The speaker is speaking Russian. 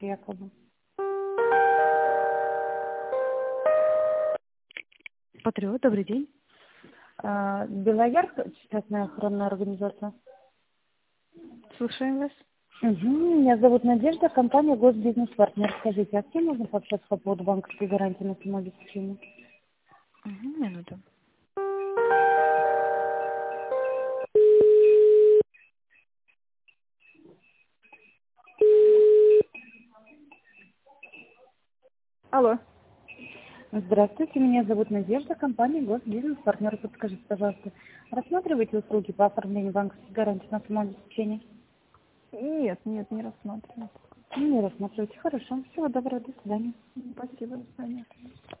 якобы. Патриот, добрый день. Белоярск, частная охранная организация. Слушаем вас. Угу. Меня зовут Надежда, компания Госбизнес-партнер. Скажите, а с кем можно пообщаться по поводу банковской гарантии на самообеспечение? Минуту. Алло. Здравствуйте, меня зовут Надежда, компания Госбизнес-партнер. Подскажите, пожалуйста, рассматриваете услуги по оформлению банковской гарантии на самообеспечение? Нет, не рассматриваю. Не рассматриваете. Хорошо. Всего доброго. До свидания. Спасибо, до свидания.